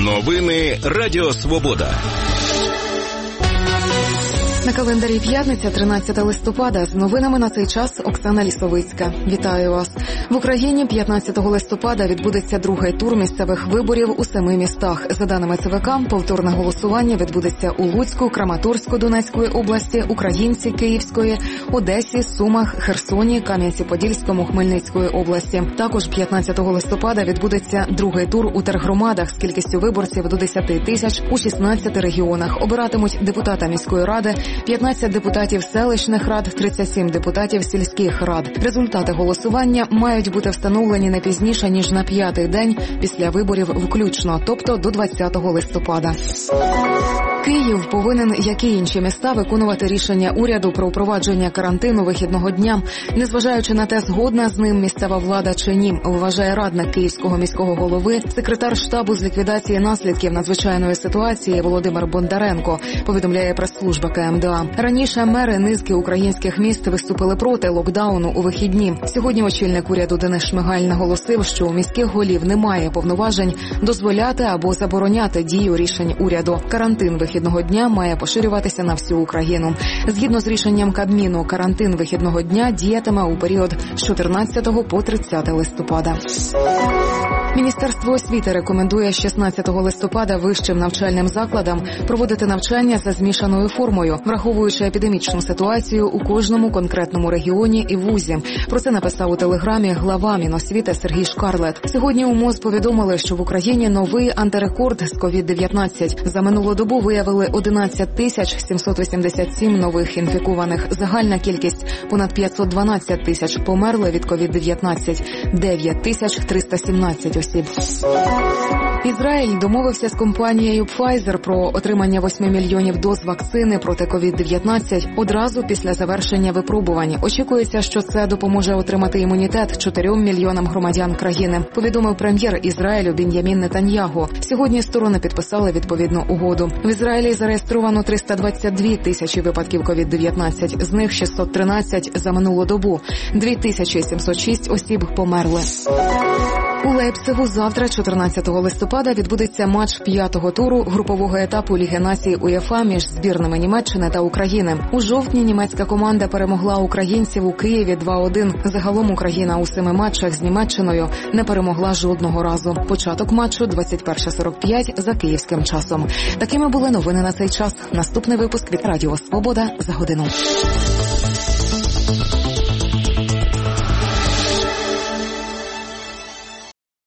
Новини Радіо Свобода. На календарі п'ятниця, 13 листопада. З новинами на цей час Оксана Лісовицька. Вітаю вас. В Україні 15 листопада відбудеться другий тур місцевих виборів у 7 містах. За даними ЦВК, повторне голосування відбудеться у Луцьку, Краматорську Донецької області, Українці Київської, Одесі, Сумах, Херсоні, Кам'янці-Подільському, Хмельницької області. Також 15 листопада відбудеться другий тур у тергромадах з кількістю виборців до 10 тисяч у 16 регіонах. Обиратимуть депутата міської ради, 15 депутатів селищних рад, 37 депутатів сільських рад. Результати голосування мають бути встановлені не пізніше, ніж на 5-й день після виборів включно, тобто до 20 листопада. Київ повинен, як і інші міста, виконувати рішення уряду про впровадження карантину вихідного дня. Незважаючи на те, згодна з ним місцева влада чи ні, вважає радник Київського міського голови, секретар штабу з ліквідації наслідків надзвичайної ситуації Володимир Бондаренко, повідомляє прес-служба КМДА. Раніше мери низки українських міст виступили проти локдауну у вихідні. Сьогодні очільник уряду Денис Шмигаль наголосив, що у міських голів немає повноважень дозволяти або забороняти дію рішень уряду. Карантин вихідного дня має поширюватися на всю Україну. Згідно з рішенням Кабміну, карантин вихідного дня діятиме у період з 14 по 30 листопада. Міністерство освіти рекомендує з 16 листопада вищим навчальним закладам проводити навчання за змішаною формою, враховуючи епідемічну ситуацію у кожному конкретному регіоні і вузі. Про це написав у телеграмі глава Міносвіти Сергій Шкарлет. Сьогодні у МОЗ повідомили, що в Україні новий антирекорд з COVID-19. За минулу добу виявили 11 тисяч 787 нових інфікованих. Загальна кількість – понад 512 тисяч. Померли від COVID-19 – 9 тисяч 317 осіб. Ізраїль домовився з компанією Pfizer про отримання 8 мільйонів доз вакцини проти COVID-19 одразу після завершення випробувань. Очікується, що це допоможе отримати імунітет 4 мільйонам громадян країни, повідомив прем'єр Ізраїлю Бін'ямін Нетаньягу. Сьогодні сторони підписали відповідну угоду. В Ізраїлі зареєстровано 322 тисячі випадків COVID-19, з них 613 за минулу добу. 2706 осіб померли. У Лейпцигу завтра, 14 листопада, відбудеться матч 5-го туру групового етапу Ліги націй УЄФА між збірними Німеччини та України. У жовтні німецька команда перемогла українців у Києві 2-1. Загалом Україна у 7 матчах з Німеччиною не перемогла жодного разу. Початок матчу 21:45 за київським часом. Такими були новини на цей час. Наступний випуск від Радіо Свобода за годину.